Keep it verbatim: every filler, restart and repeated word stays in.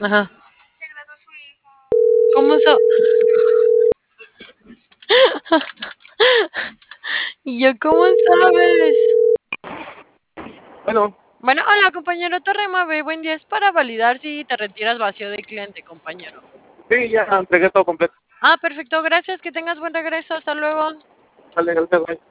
Ajá. ¿Cómo so? Y yo, ¿cómo sabes? Bueno, Bueno, hola, compañero Torremave, buen día. Es para validar si te retiras vacío de cliente, compañero. sí, ya entregué todo completo. Ah, perfecto, gracias, que tengas buen regreso, hasta luego. Sale, gracias, bye.